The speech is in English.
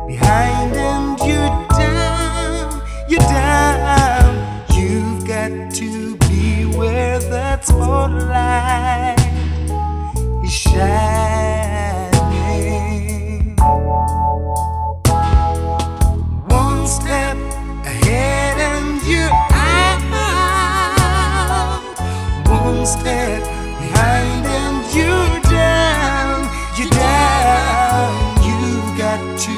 behind and you're down, you're down. You've got to be where that spotlight is shining. One step ahead and you're out. One step